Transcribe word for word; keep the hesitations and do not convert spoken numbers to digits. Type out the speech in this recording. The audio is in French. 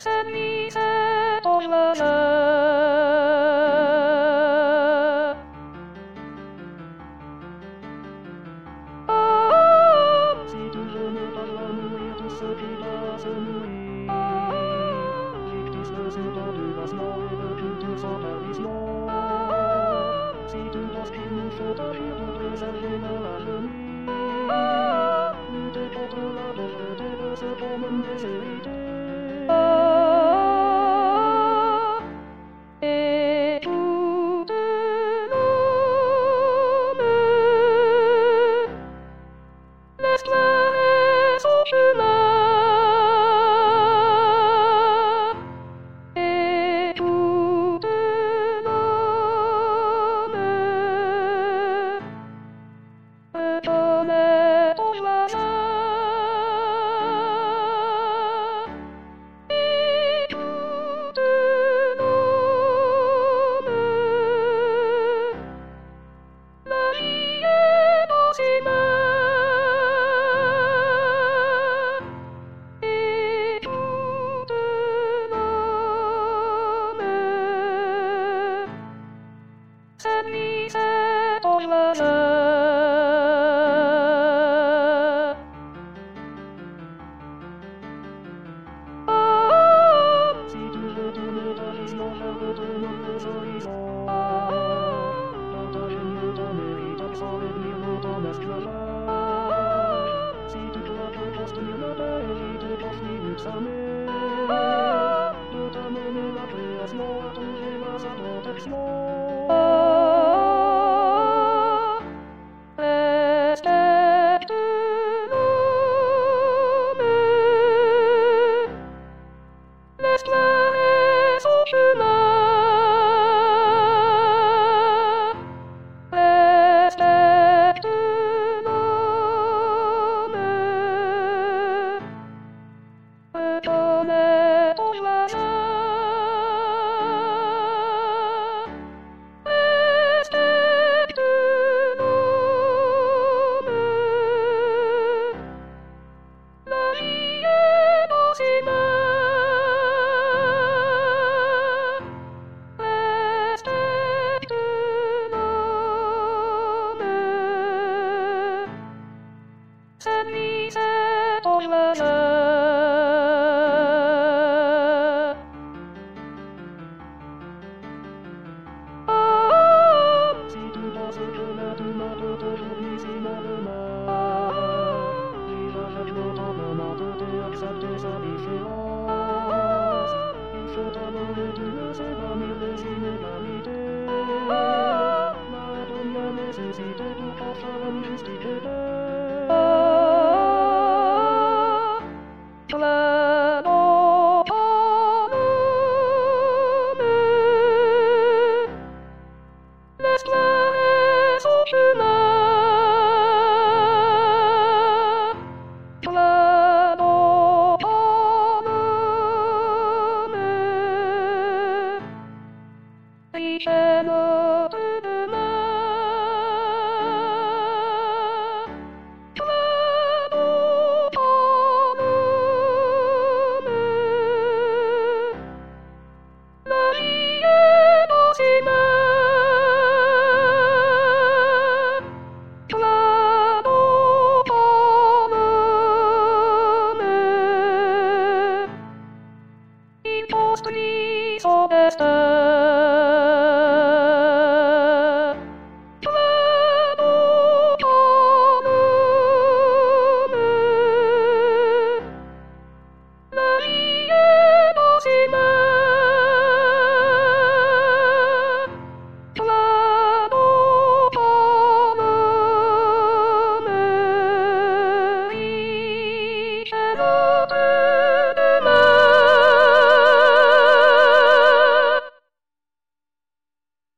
Service pour le jeu. Oh, si tu veux ne pas mourir de ce qui va se nourrir. Oh, fictif c'est pas du placement et de culture sans talisman. Oh, si tu penses qu'il nous faut agir pour préserver l'avenir. Oh, lutter contre la pauvreté de ce qu'on mène des héritiers. Service pour le jeu. Oh, si tu veux tourner ta vision vers d'autres nouveaux horizons. Oh, partage mieux ton héritage sans réduire ton esclavage. Oh, si tu crois que construire la paix évite les conflits luxemés. Oh, de t'amener la création à trouver la sa protection. Possible.